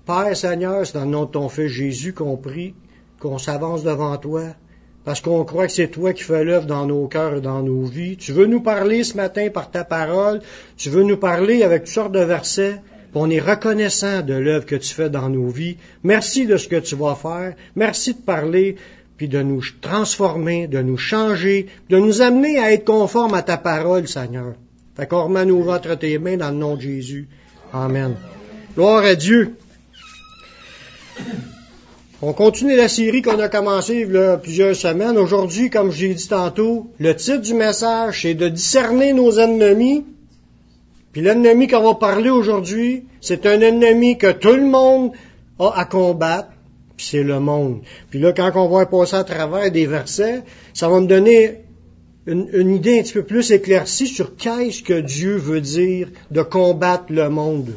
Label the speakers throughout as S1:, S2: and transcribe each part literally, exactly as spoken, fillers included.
S1: Père Seigneur, c'est dans le nom de ton Fils Jésus qu'on prie, qu'on s'avance devant toi, parce qu'on croit que c'est toi qui fais l'œuvre dans nos cœurs et dans nos vies. Tu veux nous parler ce matin par ta parole, tu veux nous parler avec toutes sortes de versets, puis on est reconnaissant de l'œuvre que tu fais dans nos vies. Merci de ce que tu vas faire, merci de parler, puis de nous transformer, de nous changer, de nous amener à être conformes à ta parole, Seigneur. Fait qu'on remet nous entre tes mains dans le nom de Jésus. Amen. Gloire à Dieu. On continue la série qu'on a commencée il y a plusieurs semaines. Aujourd'hui, comme j'ai dit tantôt, le titre du message, c'est de discerner nos ennemis. Puis l'ennemi qu'on va parler aujourd'hui, c'est un ennemi que tout le monde a à combattre, puis c'est le monde. Puis là, quand on va passer à travers des versets, ça va me donner une, une idée un petit peu plus éclaircie sur qu'est-ce que Dieu veut dire de combattre le monde.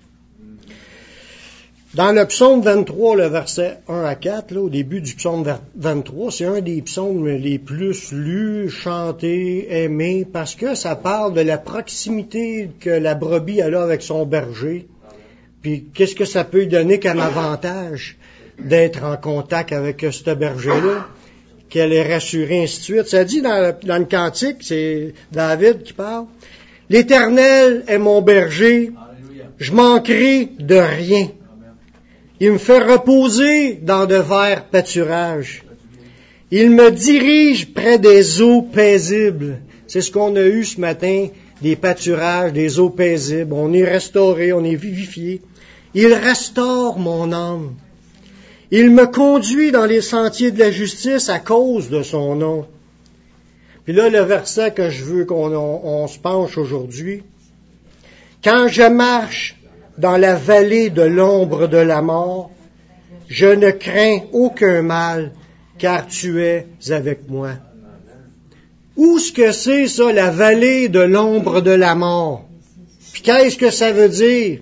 S1: Dans le psaume vingt-trois, le verset un à quatre, là, au début du psaume vingt-trois, c'est un des psaumes les plus lus, chantés, aimés, parce que ça parle de la proximité que la brebis a là avec son berger. Puis qu'est-ce que ça peut lui donner comme avantage d'être en contact avec ce berger-là, qu'elle est rassurée, ainsi de suite. Ça dit dans le, dans le cantique, c'est David qui parle, « L'Éternel est mon berger, je manquerai de rien. Il me fait reposer dans de verts pâturages. Il me dirige près des eaux paisibles. » C'est ce qu'on a eu ce matin, des pâturages, des eaux paisibles. On est restauré, on est vivifié. Il restaure mon âme. Il me conduit dans les sentiers de la justice à cause de son nom. Puis là, le verset que je veux qu'on on, on se penche aujourd'hui. Quand je marche dans la vallée de l'ombre de la mort, je ne crains aucun mal, car tu es avec moi. Où est-ce que c'est ça, la vallée de l'ombre de la mort? Puis qu'est-ce que ça veut dire?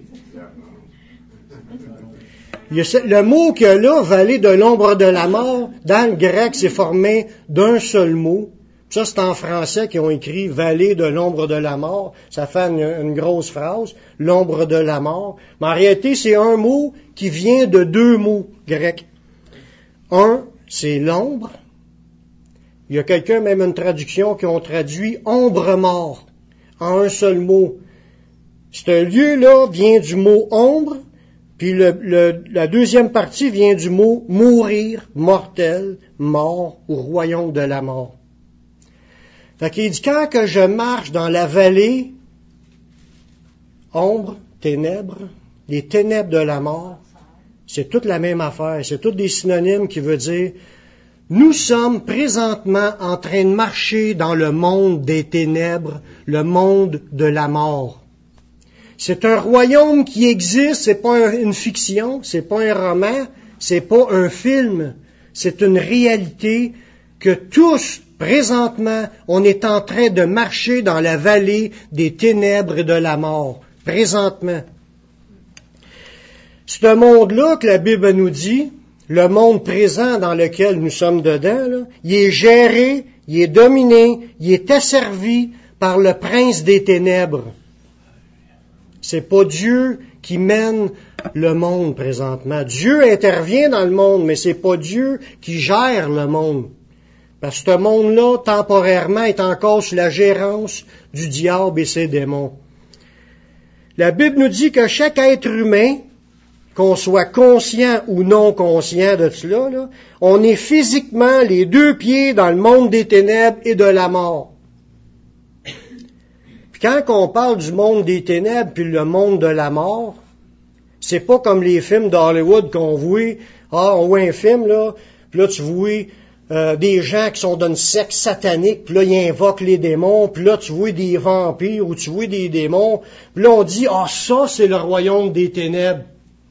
S1: Il y a le mot qu'il y a là, vallée de l'ombre de la mort, dans le grec, c'est formé d'un seul mot. Ça, c'est en français qu'ils ont écrit « vallée de l'ombre de la mort ». Ça fait une, une grosse phrase, « l'ombre de la mort ». Mais en réalité, c'est un mot qui vient de deux mots grecs. Un, c'est l'ombre. Il y a quelqu'un, même une traduction, qui ont traduit « ombre mort » en un seul mot. Ce lieu-là vient du mot « ombre », puis le, le, la deuxième partie vient du mot « mourir »,« mortel »,« mort » ou « royaume de la mort ». Fait qu'il dit, quand que je marche dans la vallée, ombre, ténèbres, les ténèbres de la mort, c'est toute la même affaire, c'est tous des synonymes qui veulent dire, nous sommes présentement en train de marcher dans le monde des ténèbres, le monde de la mort. C'est un royaume qui existe, c'est pas une fiction, c'est pas un roman, c'est pas un film, c'est une réalité que tous, présentement, on est en train de marcher dans la vallée des ténèbres et de la mort. Présentement. Ce monde-là que la Bible nous dit, le monde présent dans lequel nous sommes dedans, là, il est géré, il est dominé, il est asservi par le prince des ténèbres. C'est pas Dieu qui mène le monde présentement. Dieu intervient dans le monde, mais c'est pas Dieu qui gère le monde. Parce que ce monde-là, temporairement, est encore sous la gérance du diable et ses démons. La Bible nous dit que chaque être humain, qu'on soit conscient ou non conscient de cela, là, on est physiquement les deux pieds dans le monde des ténèbres et de la mort. Puis quand on parle du monde des ténèbres puis le monde de la mort, c'est pas comme les films d'Hollywood qu'on voit. Ah, on voit un film, là, puis là, tu vois euh, des gens qui sont d'une secte satanique, puis là, ils invoquent les démons, puis là, tu vois des vampires ou tu vois des démons, puis là, on dit, ah, ça, c'est le royaume des ténèbres.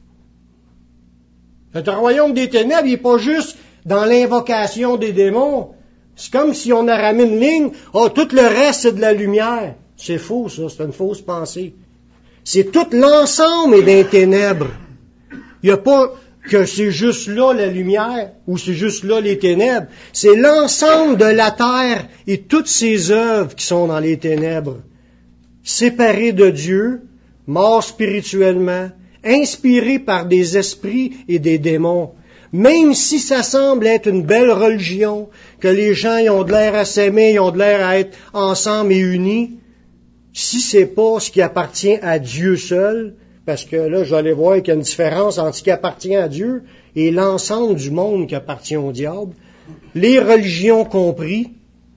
S1: Le royaume des ténèbres, il n'est pas juste dans l'invocation des démons. C'est comme si on a ramené une ligne, ah, tout le reste, c'est de la lumière. C'est faux, ça, c'est une fausse pensée. C'est tout l'ensemble est des ténèbres. Il n'y a pas que c'est juste là la lumière ou c'est juste là les ténèbres. C'est l'ensemble de la terre et toutes ses œuvres qui sont dans les ténèbres. Séparés de Dieu, morts spirituellement, inspirés par des esprits et des démons. Même si ça semble être une belle religion, que les gens ils ont de l'air à s'aimer, ils ont de l'air à être ensemble et unis, si c'est pas ce qui appartient à Dieu seul, parce que là, je vais aller voir qu'il y a une différence entre ce qui appartient à Dieu et l'ensemble du monde qui appartient au diable, les religions compris,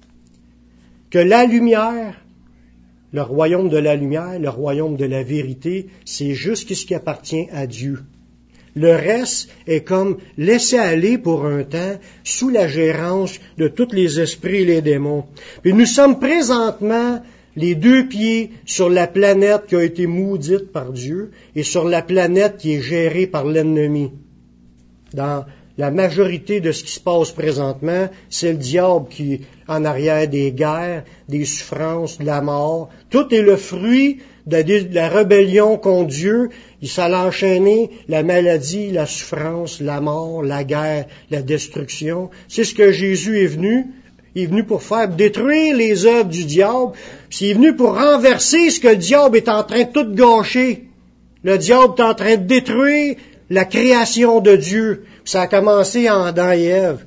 S1: que la lumière, le royaume de la lumière, le royaume de la vérité, c'est juste ce qui appartient à Dieu. Le reste est comme laissé aller pour un temps sous la gérance de tous les esprits et les démons. Puis nous sommes présentement les deux pieds sur la planète qui a été maudite par Dieu et sur la planète qui est gérée par l'ennemi. Dans la majorité de ce qui se passe présentement, c'est le diable qui est en arrière des guerres, des souffrances, de la mort. Tout est le fruit de la rébellion contre Dieu. Il s'allait enchaîner la maladie, la souffrance, la mort, la guerre, la destruction. C'est ce que Jésus est venu. Il est venu pour faire détruire les œuvres du diable. Puis il est venu pour renverser ce que le diable est en train de tout gâcher. Le diable est en train de détruire la création de Dieu. Puis ça a commencé en Adam et Ève.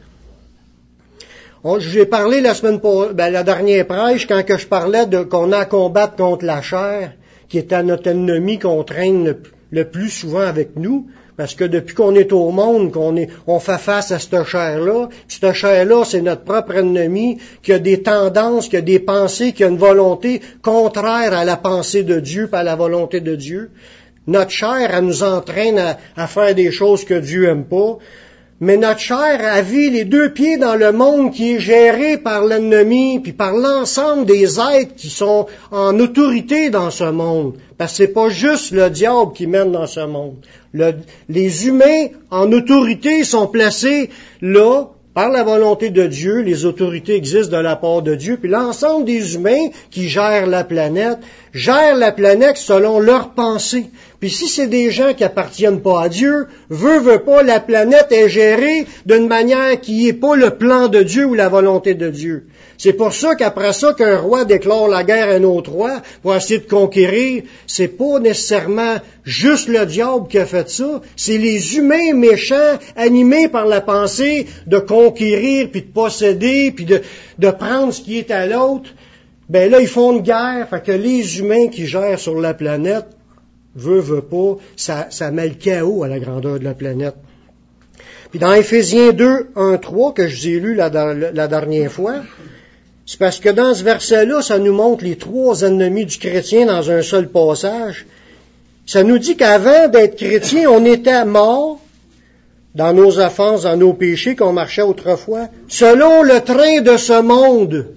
S1: J'ai parlé la semaine ben, la dernière prêche quand que je parlais de qu'on a à combattre contre la chair, qui est à notre ennemi qu'on traîne le, le plus souvent avec nous. Parce que depuis qu'on est au monde, qu'on est, on fait face à cette chair-là, cette chair-là, c'est notre propre ennemi, qui a des tendances, qui a des pensées, qui a une volonté contraire à la pensée de Dieu, pas à la volonté de Dieu. Notre chair, elle nous entraîne à, à faire des choses que Dieu aime pas. Mais notre chair, elle vit les deux pieds dans le monde qui est géré par l'ennemi, puis par l'ensemble des êtres qui sont en autorité dans ce monde. Parce que c'est pas juste le diable qui mène dans ce monde. Le, les humains en autorité sont placés là, par la volonté de Dieu. Les autorités existent de la part de Dieu. Puis l'ensemble des humains qui gèrent la planète, gèrent la planète selon leurs pensées. Puis si c'est des gens qui appartiennent pas à Dieu, veut, veut pas, la planète est gérée d'une manière qui n'est pas le plan de Dieu ou la volonté de Dieu. C'est pour ça qu'après ça, qu'un roi déclare la guerre à un autre roi pour essayer de conquérir, c'est pas nécessairement juste le diable qui a fait ça, c'est les humains méchants animés par la pensée de conquérir, puis de posséder, puis de, de prendre ce qui est à l'autre. Ben là, ils font une guerre, fait que les humains qui gèrent sur la planète, veut, veut pas, ça, ça met le chaos à la grandeur de la planète. Puis dans Éphésiens deux, un, trois, que je vous ai lu la, la dernière fois, c'est parce que dans ce verset-là, ça nous montre les trois ennemis du chrétien dans un seul passage. Ça nous dit qu'avant d'être chrétien, on était mort dans nos offenses, dans nos péchés, qu'on marchait autrefois, selon le train de ce monde.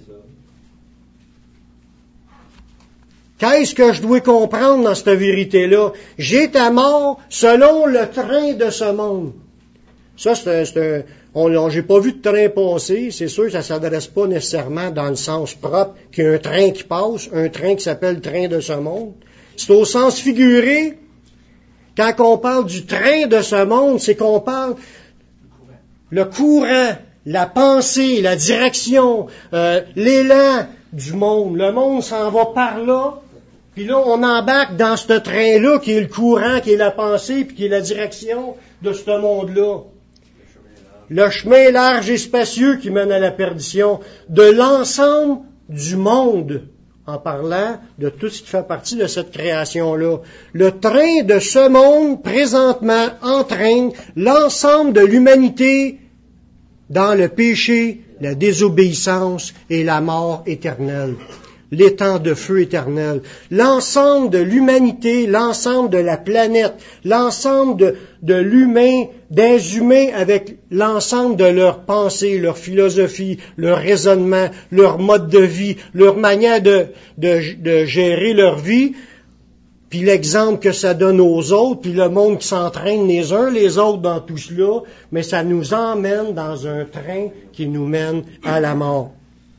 S1: Qu'est-ce que je dois comprendre dans cette vérité-là? J'étais mort selon le train de ce monde. Ça, c'est un, c'est un on, on, j'ai pas vu de train passer. C'est sûr que ça s'adresse pas nécessairement dans le sens propre qu'il y a un train qui passe, un train qui s'appelle le train de ce monde. C'est au sens figuré. Quand on parle du train de ce monde, c'est qu'on parle le courant, la pensée, la direction, euh, l'élan du monde. Le monde s'en va par là. Puis là, on embarque dans ce train-là qui est le courant, qui est la pensée, puis qui est la direction de ce monde-là. Le chemin large et spacieux qui mène à la perdition de l'ensemble du monde, en parlant de tout ce qui fait partie de cette création-là. Le train de ce monde, présentement, entraîne l'ensemble de l'humanité dans le péché, la désobéissance et la mort éternelle. L'étang de feu éternel. L'ensemble de l'humanité, l'ensemble de la planète, l'ensemble de, de l'humain, des humains avec l'ensemble de leurs pensées, leur philosophie, leur raisonnement, leur mode de vie, leur manière de, de, de gérer leur vie, puis l'exemple que ça donne aux autres, puis le monde qui s'entraîne les uns les autres dans tout cela, mais ça nous emmène dans un train qui nous mène à la mort.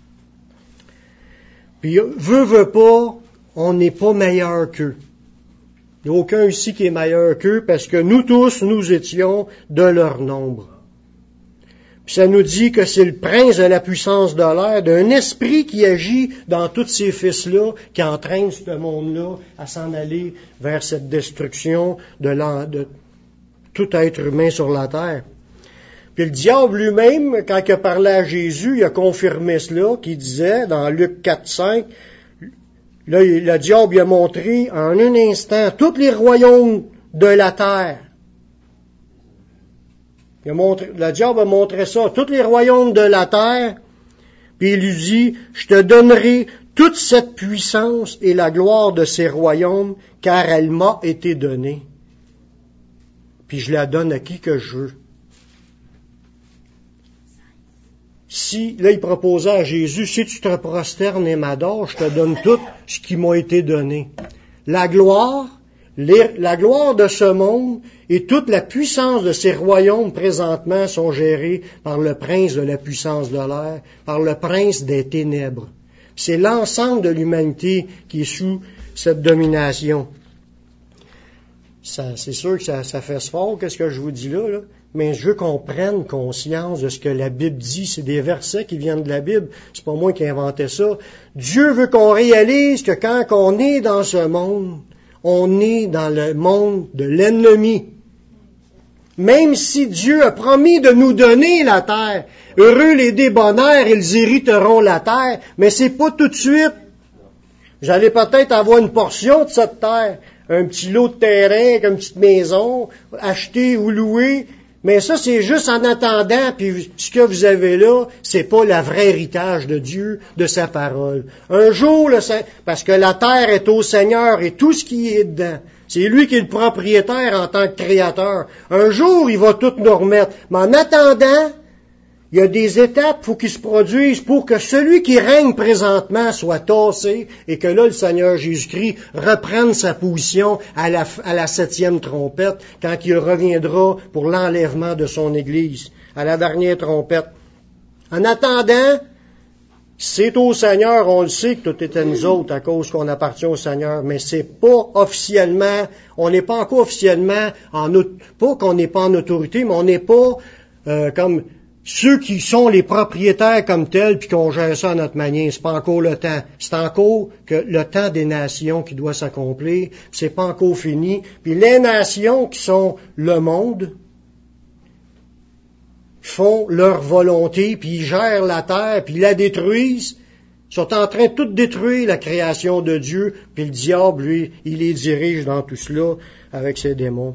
S1: Puis, veut, veut pas, on n'est pas meilleur qu'eux. Il n'y a aucun ici qui est meilleur qu'eux parce que nous tous, nous étions de leur nombre. Puis Ça nous dit que c'est le prince de la puissance de l'air, d'un esprit qui agit dans tous ces fils-là, qui entraîne ce monde-là à s'en aller vers cette destruction de, de tout être humain sur la terre. Puis le diable lui-même, quand il a parlé à Jésus, il a confirmé cela, qu'il disait dans Luc quatre cinq, là, le diable lui a montré en un instant tous les royaumes de la terre. Il a montré, le diable a montré ça, tous les royaumes de la terre, puis il lui dit, je te donnerai toute cette puissance et la gloire de ces royaumes, car elle m'a été donnée. Puis je la donne à qui que je veux. Si, là, il proposait à Jésus, si tu te prosternes et m'adores, je te donne tout ce qui m'a été donné. La gloire, les, la gloire de ce monde et toute la puissance de ces royaumes présentement sont gérés par le prince de la puissance de l'air, par le prince des ténèbres. C'est l'ensemble de l'humanité qui est sous cette domination. Ça, c'est sûr que ça, ça fait fort, qu'est-ce que je vous dis là, là, mais je veux qu'on prenne conscience de ce que la Bible dit. C'est des versets qui viennent de la Bible, c'est pas moi qui ai inventé ça. Dieu veut qu'on réalise que quand on est dans ce monde, on est dans le monde de l'ennemi. Même si Dieu a promis de nous donner la terre, heureux les débonnaires, ils hériteront la terre, mais c'est pas tout de suite. Vous allez peut-être avoir une portion de cette terre, un petit lot de terrain, une petite maison, acheter ou louer, mais ça c'est juste en attendant, puis ce que vous avez là, c'est pas le vrai héritage de Dieu, de sa parole. Un jour, le, parce que la terre est au Seigneur et tout ce qui est dedans, c'est lui qui est le propriétaire en tant que créateur. Un jour, il va tout nous remettre. Mais en attendant, il y a des étapes, il faut qu'ils se produisent pour que celui qui règne présentement soit tassé et que là, le Seigneur Jésus-Christ reprenne sa position à la, à la septième trompette quand il reviendra pour l'enlèvement de son Église, à la dernière trompette. En attendant, c'est au Seigneur, on le sait que tout est à nous autres à cause qu'on appartient au Seigneur, mais c'est pas officiellement, on n'est pas encore officiellement en, pas qu'on n'est pas en autorité, mais on n'est pas euh, comme ceux qui sont les propriétaires comme tels, puis qu'on gère ça à notre manière. C'est pas encore le temps. C'est encore que le temps des nations qui doit s'accomplir. C'est pas encore fini. Puis les nations qui sont le monde font leur volonté, puis ils gèrent la terre, puis ils la détruisent. Ils sont en train de tout détruire la création de Dieu, puis le diable, lui, il les dirige dans tout cela avec ses démons.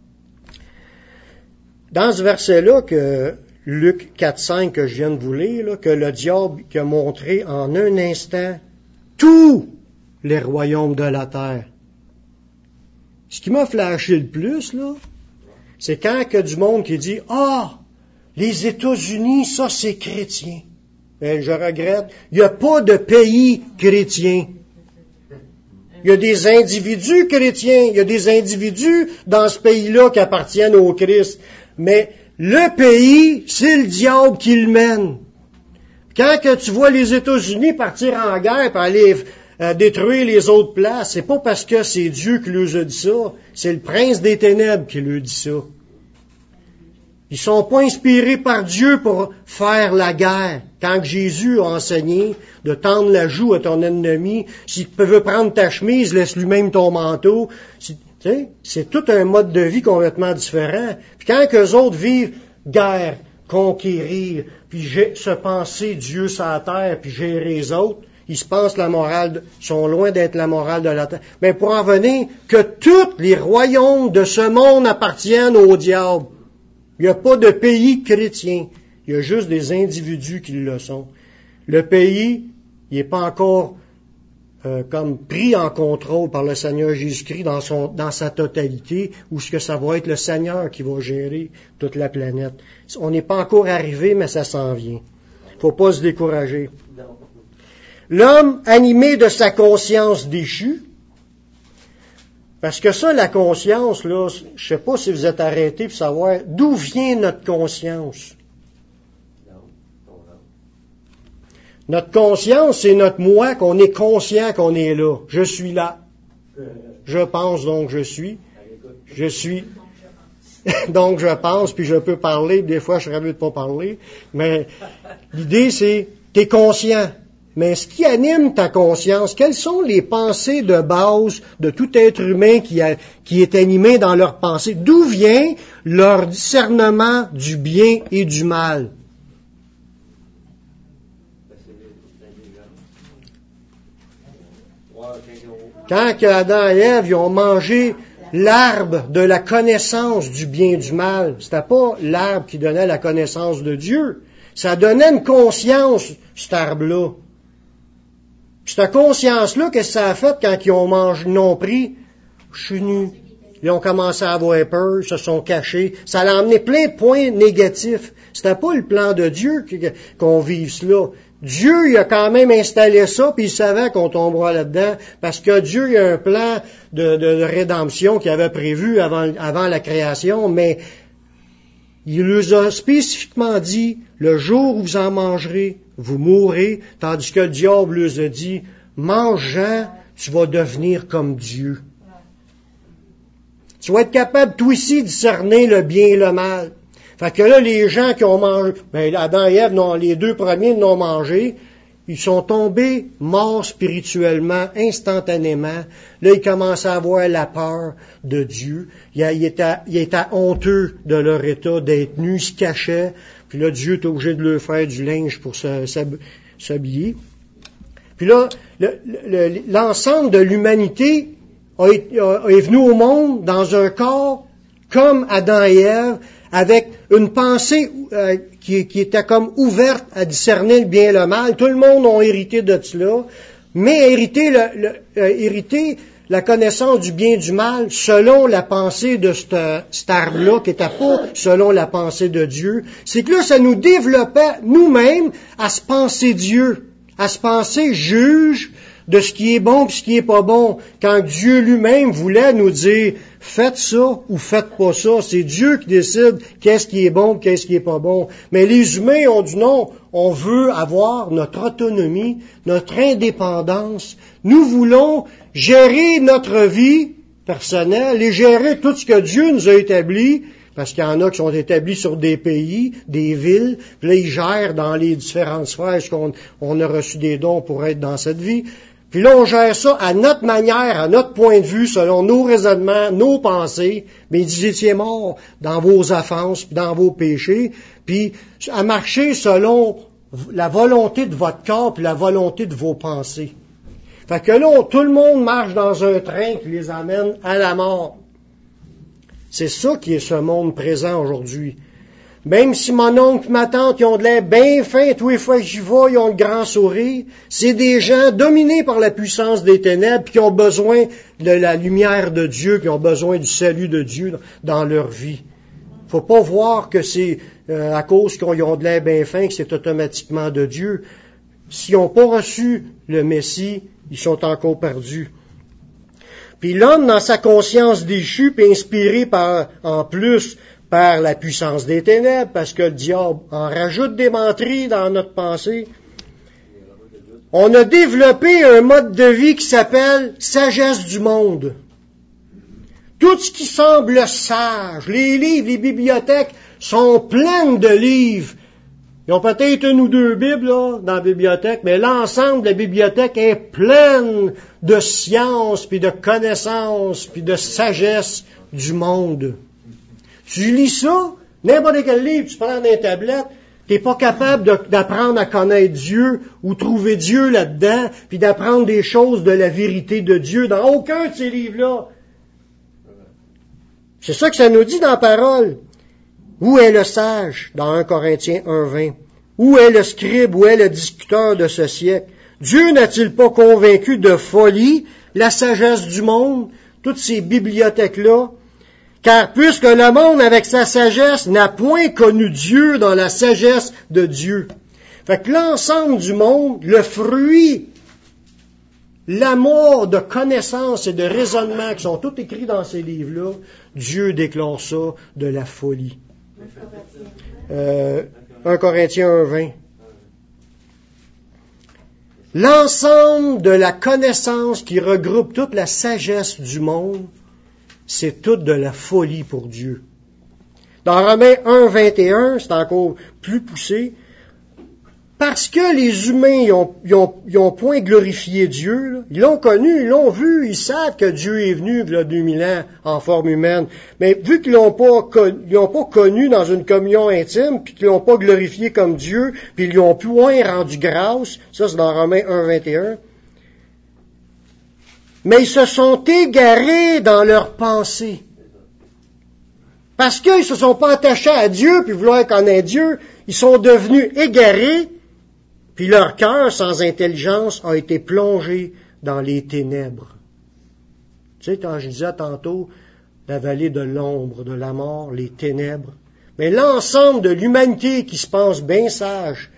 S1: Dans ce verset-là que Luc quatre cinq que je viens de vous lire, là, que le diable qui a montré en un instant tous les royaumes de la terre. Ce qui m'a flashé le plus, là, c'est quand il y a du monde qui dit « Ah, les États-Unis, ça c'est chrétien. » Ben, je regrette, il n'y a pas de pays chrétien. Il y a des individus chrétiens, il y a des individus dans ce pays-là qui appartiennent au Christ. Mais le pays, c'est le diable qui le mène. Quand que tu vois les États-Unis partir en guerre pour aller euh, détruire les autres places, c'est pas parce que c'est Dieu qui leur a dit ça, c'est le prince des ténèbres qui leur dit ça. Ils sont pas inspirés par Dieu pour faire la guerre. Quand Jésus a enseigné de tendre la joue à ton ennemi, s'il veut prendre ta chemise, laisse lui-même ton manteau. Si, c'est tout un mode de vie complètement différent. Puis quand qu'eux autres vivent guerre, conquérir, puis se penser Dieu sur la terre, puis gérer les autres, ils se pensent la morale, sont loin d'être la morale de la terre. Mais pour en venir, que tous les royaumes de ce monde appartiennent au diable. Il n'y a pas de pays chrétien. Il y a juste des individus qui le sont. Le pays, il n'est pas encore euh, comme pris en contrôle par le Seigneur Jésus-Christ dans son, dans sa totalité, ou ce que ça va être le Seigneur qui va gérer toute la planète. On n'est pas encore arrivé, mais ça s'en vient. Faut pas se décourager. L'homme animé de sa conscience déchue, parce que ça, la conscience, là, je sais pas si vous êtes arrêtés pour savoir d'où vient notre conscience. Notre conscience, c'est notre moi, qu'on est conscient qu'on est là. Je suis là. Je pense donc je suis. Je suis. Donc, je pense, puis je peux parler, des fois, je serais mieux de pas parler, mais l'idée, c'est, t'es conscient. Mais ce qui anime ta conscience, quelles sont les pensées de base de tout être humain qui, a, qui est animé dans leurs pensées? D'où vient leur discernement du bien et du mal? Quand Adam et Ève ils ont mangé l'arbre de la connaissance du bien et du mal, c'était pas l'arbre qui donnait la connaissance de Dieu. Ça donnait une conscience, cet arbre-là. Cette conscience-là, qu'est-ce que ça a fait quand ils ont mangé, ils l'ont pris? Je suis nu. Ils ont commencé à avoir peur, ils se sont cachés. Ça a emmené plein de points négatifs. C'était pas le plan de Dieu qu'on vive cela. Dieu, il a quand même installé ça, puis il savait qu'on tombera là-dedans, parce que Dieu, il a un plan de, de, de rédemption qu'il avait prévu avant, avant la création, mais il nous a spécifiquement dit, le jour où vous en mangerez, vous mourrez, tandis que le diable nous a dit, mangeant, tu vas devenir comme Dieu. Tu vas être capable, toi aussi, de discerner le bien et le mal. Fait que là, les gens qui ont mangé, ben, Adam et Ève, non, les deux premiers n'ont mangé, ils sont tombés morts spirituellement, instantanément. Là, ils commencent à avoir la peur de Dieu. Ils étaient, ils étaient honteux de leur état d'être nus, ils se cachaient. Puis là, Dieu est obligé de leur faire du linge pour s'habiller. Puis là, le, le, l'ensemble de l'humanité a, a, est venu au monde dans un corps comme Adam et Ève, avec une pensée euh, qui, qui était comme ouverte à discerner le bien et le mal. Tout le monde a hérité de cela, mais hérité, le, le, euh, hérité la connaissance du bien et du mal selon la pensée de cet, cet arbre-là, qui n'était pas selon la pensée de Dieu. C'est que là, ça nous développait nous-mêmes à se penser Dieu, à se penser juge de ce qui est bon et ce qui est pas bon. Quand Dieu lui-même voulait nous dire « Faites ça ou faites pas ça », c'est Dieu qui décide qu'est-ce qui est bon et qu'est-ce qui est pas bon. Mais les humains ont dit non, on veut avoir notre autonomie, notre indépendance. Nous voulons gérer notre vie personnelle et gérer tout ce que Dieu nous a établi, parce qu'il y en a qui sont établis sur des pays, des villes, puis là, ils gèrent dans les différentes sphères, est-ce qu'on on a reçu des dons pour être dans cette vie. Puis là, on gère ça à notre manière, à notre point de vue, selon nos raisonnements, nos pensées. Mais vous étiez morts dans vos offenses, puis dans vos péchés, puis à marcher selon la volonté de votre corps, puis la volonté de vos pensées. Fait que là, on, tout le monde marche dans un train qui les amène à la mort. C'est ça qui est ce monde présent aujourd'hui. Même si mon oncle et ma tante, ils ont de l'air bien fin, tous les fois que j'y vais, ils ont le grand sourire, c'est des gens dominés par la puissance des ténèbres, qui ont besoin de la lumière de Dieu, qui ont besoin du salut de Dieu dans leur vie. Faut pas voir que c'est euh, à cause qu'ils ont de l'air bien fin que c'est automatiquement de Dieu. S'ils n'ont pas reçu le Messie, ils sont encore perdus. Puis l'homme, dans sa conscience déchue, puis inspiré par, en plus par la puissance des ténèbres, parce que le diable en rajoute des menteries dans notre pensée, on a développé un mode de vie qui s'appelle sagesse du monde. Tout ce qui semble sage, les livres, les bibliothèques sont pleines de livres. Ils ont peut-être une ou deux Bibles là, dans la bibliothèque, mais l'ensemble de la bibliothèque est pleine de sciences, puis de connaissances, puis de sagesse du monde. Tu lis ça, n'importe quel livre, tu prends des tablettes, t'es pas capable de, d'apprendre à connaître Dieu ou trouver Dieu là-dedans, puis d'apprendre des choses de la vérité de Dieu dans aucun de ces livres-là. C'est ça que ça nous dit dans la parole. Où est le sage, dans un Corinthiens un vingt? Où est le scribe, où est le discuteur de ce siècle? Dieu n'a-t-il pas convaincu de folie la sagesse du monde, toutes ces bibliothèques-là? Car puisque le monde, avec sa sagesse, n'a point connu Dieu dans la sagesse de Dieu. Fait que l'ensemble du monde, le fruit, l'amour de connaissances et de raisonnements qui sont tous écrits dans ces livres-là, Dieu déclare ça de la folie. Euh, un Corinthiens un vingt. L'ensemble de la connaissance qui regroupe toute la sagesse du monde, c'est toute de la folie pour Dieu. Dans Romains un, vingt et un, c'est encore plus poussé. Parce que les humains, ils ont, ils ont, ils ont point glorifié Dieu, là. Ils l'ont connu, ils l'ont vu, ils savent que Dieu est venu, il y a deux mille ans, en forme humaine. Mais vu qu'ils l'ont pas, ils l'ont pas connu dans une communion intime, puis qu'ils l'ont pas glorifié comme Dieu, puis ils lui ont point rendu grâce, ça c'est dans Romains un, vingt et un. Mais ils se sont égarés dans leurs pensées. Parce qu'ils se sont pas attachés à Dieu, puis vouloir connaître Dieu, ils sont devenus égarés, puis leur cœur, sans intelligence, a été plongé dans les ténèbres. Tu sais, quand je disais tantôt, la vallée de l'ombre, de la mort, les ténèbres. Mais l'ensemble de l'humanité qui se pense bien sage,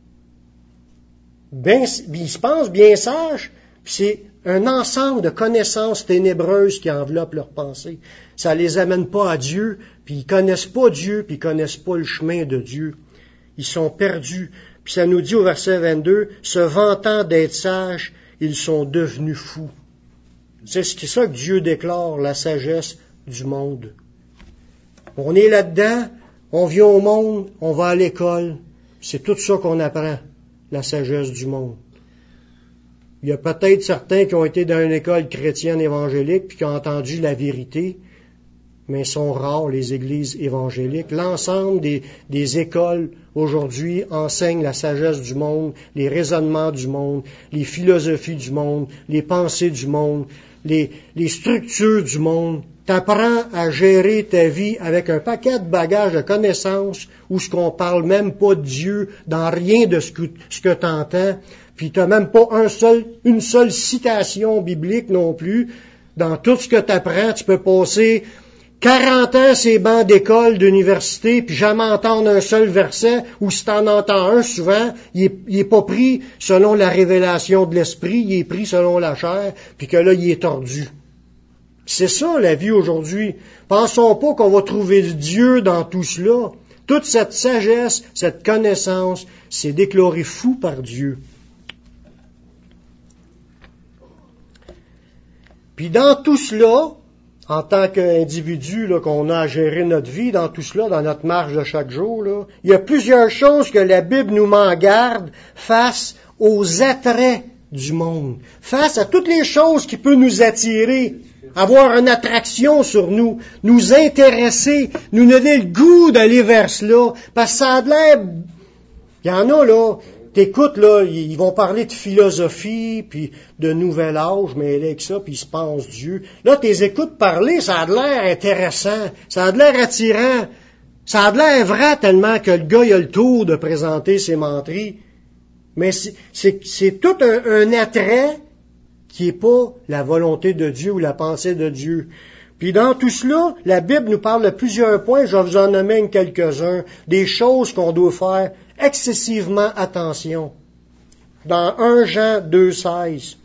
S1: bien, ils se pensent bien sage, puis c'est un ensemble de connaissances ténébreuses qui enveloppent leurs pensées. Ça les amène pas à Dieu, puis ils connaissent pas Dieu, puis ils connaissent pas le chemin de Dieu. Ils sont perdus. Puis ça nous dit au verset vingt-deux, se vantant d'être sages, ils sont devenus fous. C'est ça que Dieu déclare, la sagesse du monde. On est là-dedans, on vient au monde, on va à l'école. C'est tout ça qu'on apprend, la sagesse du monde. Il y a peut-être certains qui ont été dans une école chrétienne évangélique puis qui ont entendu la vérité, mais ils sont rares, les églises évangéliques. L'ensemble des, des écoles aujourd'hui enseignent la sagesse du monde, les raisonnements du monde, les philosophies du monde, les pensées du monde, les, les structures du monde. T'apprends à gérer ta vie avec un paquet de bagages de connaissances où ce qu'on parle même pas de Dieu dans rien de ce que, ce que t'entends. Puis t'as même pas un seul, une seule citation biblique non plus. Dans tout ce que t'apprends, tu peux passer quarante ans ces bancs d'école, d'université, puis jamais entendre un seul verset, ou si t'en entends un souvent, il est, il est pas pris selon la révélation de l'esprit, il est pris selon la chair, puis que là, il est tordu. C'est ça la vie aujourd'hui. Pensons pas qu'on va trouver Dieu dans tout cela. Toute cette sagesse, cette connaissance, c'est déclaré fou par Dieu. Puis dans tout cela, en tant qu'individu là, qu'on a à gérer notre vie, dans tout cela, dans notre marche de chaque jour, là, il y a plusieurs choses que la Bible nous met en garde face aux attraits du monde, face à toutes les choses qui peuvent nous attirer, avoir une attraction sur nous, nous intéresser, nous donner le goût d'aller vers cela, parce que ça a l'air... Il y en a, là, t'écoutes, là, ils vont parler de philosophie, puis de nouvel âge, mais avec ça, puis ils se pensent Dieu. Là, t'es écoutes parler, ça a l'air intéressant, ça a l'air attirant, ça a l'air vrai tellement que le gars, il a le tour de présenter ses menteries. Mais c'est, c'est, c'est tout un, un attrait qui n'est pas la volonté de Dieu ou la pensée de Dieu. Puis dans tout cela, la Bible nous parle de plusieurs points, je vais vous en nommer quelques-uns, des choses qu'on doit faire excessivement attention. Dans un Jean deux seize.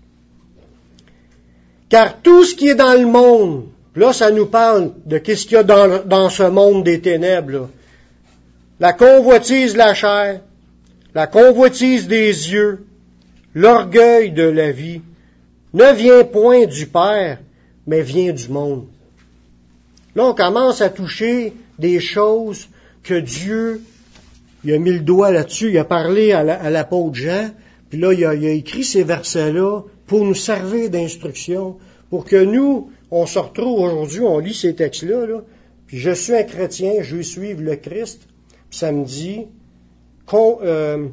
S1: Car tout ce qui est dans le monde, là ça nous parle de qu'est-ce qu'il y a dans, dans ce monde des ténèbres, là. La convoitise de la chair, la convoitise des yeux, l'orgueil de la vie, ne vient point du Père, mais vient du monde. Là, on commence à toucher des choses que Dieu, il a mis le doigt là-dessus, il a parlé à, la, à l'apôtre Jean, puis là, il a, il a écrit ces versets-là pour nous servir d'instruction, pour que nous, on se retrouve aujourd'hui, on lit ces textes-là, là, puis je suis un chrétien, je veux suivre le Christ, puis ça me dit qu'on... Euh,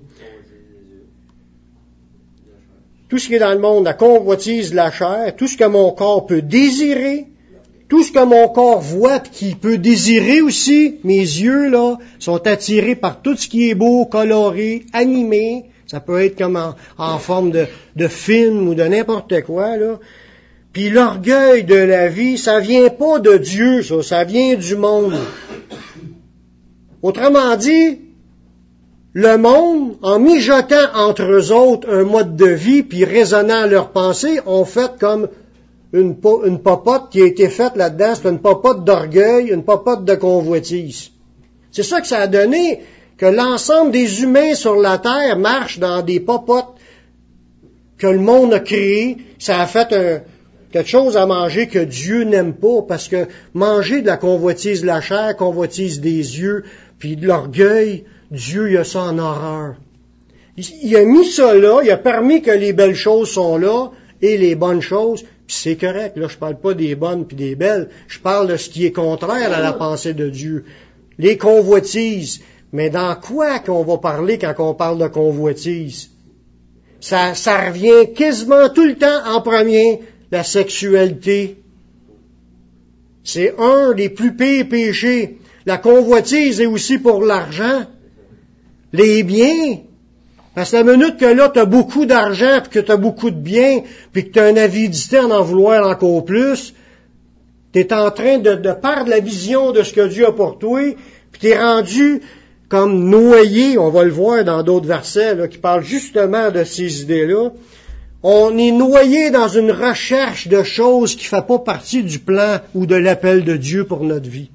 S1: tout ce qui est dans le monde, la convoitise de la chair, tout ce que mon corps peut désirer, tout ce que mon corps voit et qui peut désirer aussi, mes yeux, là, sont attirés par tout ce qui est beau, coloré, animé. Ça peut être comme en, en forme de, de film ou de n'importe quoi, là. Puis l'orgueil de la vie, ça vient pas de Dieu, ça, ça vient du monde. Autrement dit, le monde, en mijotant entre eux autres un mode de vie, puis raisonnant leurs pensées, ont fait comme une, po- une popote qui a été faite là-dedans. C'est une popote d'orgueil, une popote de convoitise. C'est ça que ça a donné, que l'ensemble des humains sur la Terre marchent dans des popotes que le monde a créées. Ça a fait un, quelque chose à manger que Dieu n'aime pas, parce que manger de la convoitise de la chair, convoitise des yeux, puis de l'orgueil, Dieu, il a ça en horreur. Il, il a mis ça là, il a permis que les belles choses sont là, et les bonnes choses, puis c'est correct. Là, je parle pas des bonnes puis des belles, je parle de ce qui est contraire à la pensée de Dieu. Les convoitises. Mais dans quoi qu'on va parler quand on parle de convoitise? Ça, ça revient quasiment tout le temps en premier, la sexualité. C'est un des plus pires péchés. La convoitise est aussi pour l'argent, les biens. Parce que la minute que là, tu as beaucoup d'argent, puis que tu as beaucoup de biens, puis que tu as une avidité en en vouloir encore plus, tu es en train de, de perdre la vision de ce que Dieu a pour toi, puis tu es rendu comme noyé, on va le voir dans d'autres versets là, qui parlent justement de ces idées-là. On est noyé dans une recherche de choses qui ne font pas partie du plan ou de l'appel de Dieu pour notre vie.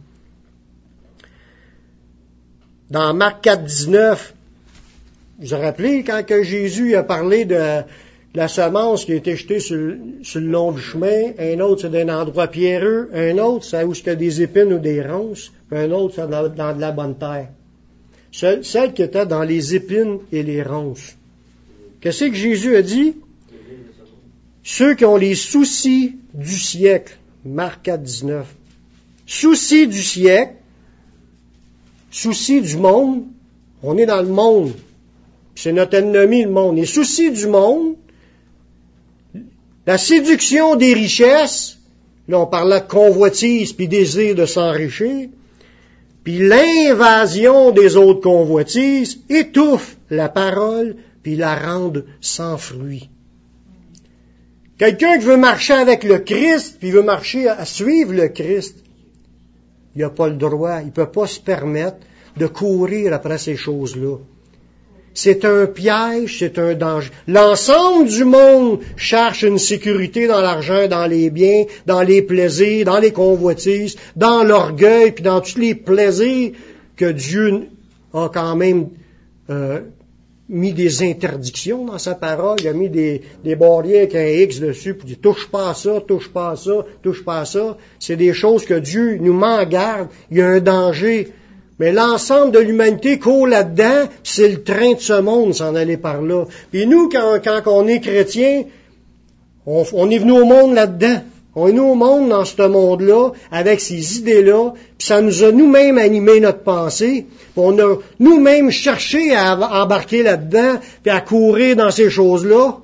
S1: Dans Marc quatre, dix-neuf, vous vous rappelez quand que Jésus a parlé de, de la semence qui a été jetée sur, sur le long du chemin, un autre c'est d'un endroit pierreux, un autre c'est où il y a des épines ou des ronces, puis un autre c'est dans, dans de la bonne terre. Celle, celle qui était dans les épines et les ronces. Qu'est-ce que Jésus a dit? Ceux qui ont les soucis du siècle, Marc quatre, dix-neuf. Soucis du siècle, soucis du monde, on est dans le monde. C'est notre ennemi, le monde. Les soucis du monde, la séduction des richesses, là on parlait de convoitise puis désir de s'enrichir, puis l'invasion des autres convoitises étouffe la parole puis la rende sans fruit. Quelqu'un qui veut marcher avec le Christ, puis veut marcher à suivre le Christ, il n'a pas le droit, il ne peut pas se permettre de courir après ces choses-là. C'est un piège, c'est un danger. L'ensemble du monde cherche une sécurité dans l'argent, dans les biens, dans les plaisirs, dans les convoitises, dans l'orgueil, puis dans tous les plaisirs que Dieu a quand même euh, mis des interdictions dans sa parole. Il a mis des, des barrières avec un X dessus, puis il dit « touche pas à ça, touche pas à ça, touche pas à ça ». C'est des choses que Dieu nous met en garde. Il y a un danger. Mais l'ensemble de l'humanité court là-dedans, c'est le train de ce monde s'en aller par là. Puis nous, quand, quand on est chrétien, on, on est venu au monde là-dedans. On est venu au monde dans ce monde-là, avec ces idées-là, puis ça nous a nous-mêmes animé notre pensée. On a nous-mêmes cherché à embarquer là-dedans, puis à courir dans ces choses-là,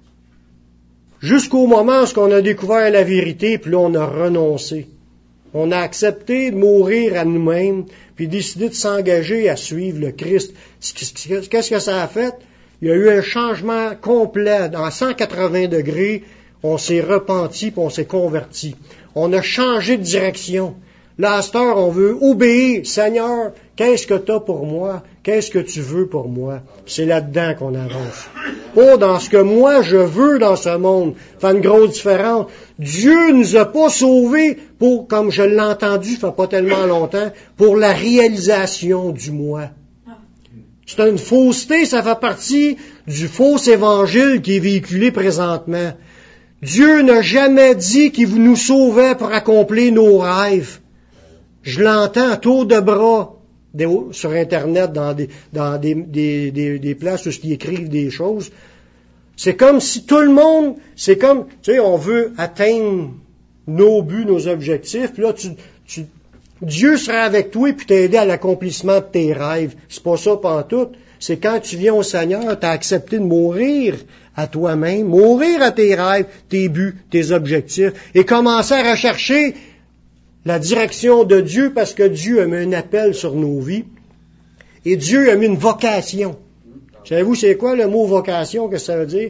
S1: jusqu'au moment où on a découvert la vérité, puis là on a renoncé. On a accepté de mourir à nous-mêmes, puis décidé de s'engager à suivre le Christ. Qu'est-ce que ça a fait? Il y a eu un changement complet, en cent quatre-vingts degrés, on s'est repenti, puis on s'est converti. On a changé de direction. Là, à cette heure, on veut obéir. Seigneur, qu'est-ce que tu as pour moi? Qu'est-ce que tu veux pour moi? C'est là-dedans qu'on avance. Pas dans ce que moi je veux dans ce monde. Ça fait une grosse différence. Dieu nous a pas sauvés pour, comme je l'ai entendu, ça fait pas tellement longtemps, pour la réalisation du moi. C'est une fausseté, ça fait partie du faux évangile qui est véhiculé présentement. Dieu n'a jamais dit qu'il nous sauvait pour accomplir nos rêves. Je l'entends à tour de bras des, sur Internet, dans des, dans des, des, des, des places où ils écrivent des choses. C'est comme si tout le monde, c'est comme, tu sais, on veut atteindre nos buts, nos objectifs, puis là, tu, tu, Dieu sera avec toi et puis t'aider à l'accomplissement de tes rêves. C'est pas ça pantoute. C'est quand tu viens au Seigneur, tu as accepté de mourir à toi-même, mourir à tes rêves, tes buts, tes objectifs, et commencer à rechercher la direction de Dieu, parce que Dieu a mis un appel sur nos vies, et Dieu a mis une vocation. Savez-vous c'est quoi le mot vocation, que ça veut dire?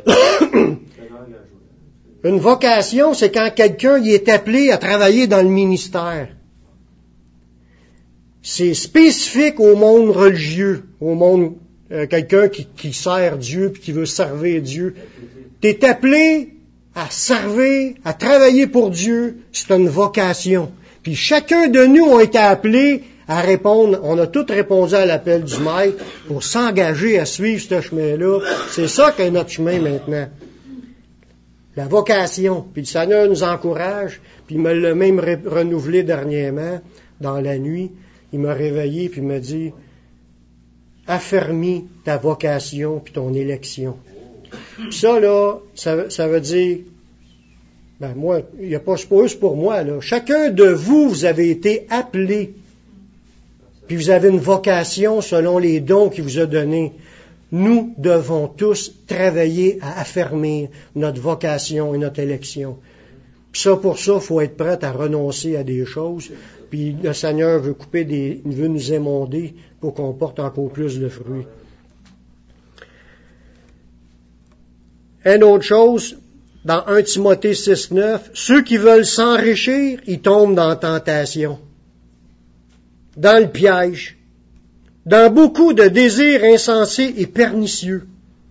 S1: Une vocation, c'est quand quelqu'un y est appelé à travailler dans le ministère. C'est spécifique au monde religieux, au monde, euh, quelqu'un qui, qui sert Dieu puis qui veut servir Dieu. Tu es appelé à servir, à travailler pour Dieu, c'est une vocation. Puis chacun de nous a été appelé à répondre, on a tous répondu à l'appel du Maître pour s'engager à suivre ce chemin-là. C'est ça qu'est notre chemin maintenant. La vocation. Puis le Seigneur nous encourage, puis il me l'a même re- renouvelé dernièrement, dans la nuit. Il m'a réveillé, puis il m'a dit, affermis ta vocation, puis ton élection. Puis ça, là, ça, ça veut dire, ben moi, il n'y a pas, c'est pas juste pour moi, là. Chacun de vous, vous avez été appelé, puis vous avez une vocation selon les dons qu'il vous a donnés. Nous devons tous travailler à affermir notre vocation et notre élection. Puis ça, pour ça, il faut être prêt à renoncer à des choses. Puis le Seigneur veut couper des, il veut nous émonder pour qu'on porte encore plus de fruits. Une autre chose, dans premier Timothée six neuf, ceux qui veulent s'enrichir, ils tombent dans la tentation, dans le piège, dans beaucoup de désirs insensés et pernicieux.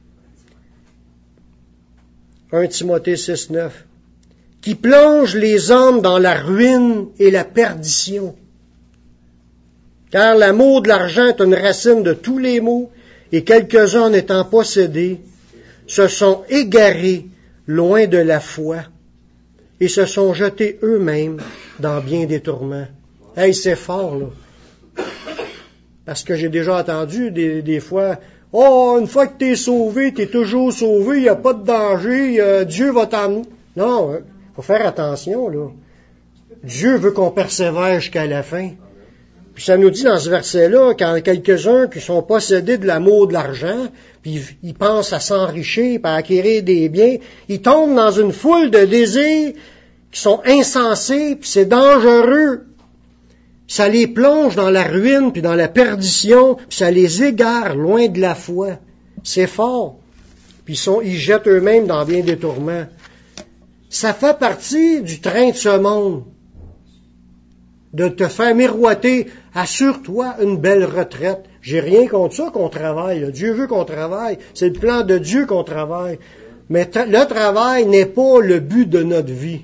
S1: premier Timothée six neuf, qui plonge les hommes dans la ruine et la perdition. Car l'amour de l'argent est une racine de tous les maux, et quelques-uns en étant possédés, se sont égarés loin de la foi, et se sont jetés eux-mêmes dans bien des tourments. Hey, c'est fort, là. Parce que j'ai déjà entendu des, des fois, « Oh, une fois que t'es sauvé, t'es toujours sauvé, il n'y a pas de danger, euh, Dieu va t'emmener. » Non, il faut faire attention, là. Dieu veut qu'on persévère jusqu'à la fin. Puis ça nous dit dans ce verset-là, quand quelques-uns qui sont possédés de l'amour de l'argent, puis ils pensent à s'enrichir, à acquérir des biens, ils tombent dans une foule de désirs qui sont insensés, puis c'est dangereux. Ça les plonge dans la ruine, puis dans la perdition, puis ça les égare loin de la foi. C'est fort. Puis ils, sont, ils jettent eux-mêmes dans bien des tourments. Ça fait partie du train de ce monde, de te faire miroiter, assure-toi une belle retraite. J'ai rien contre ça qu'on travaille. Là. Dieu veut qu'on travaille. C'est le plan de Dieu qu'on travaille. Mais tra- le travail n'est pas le but de notre vie.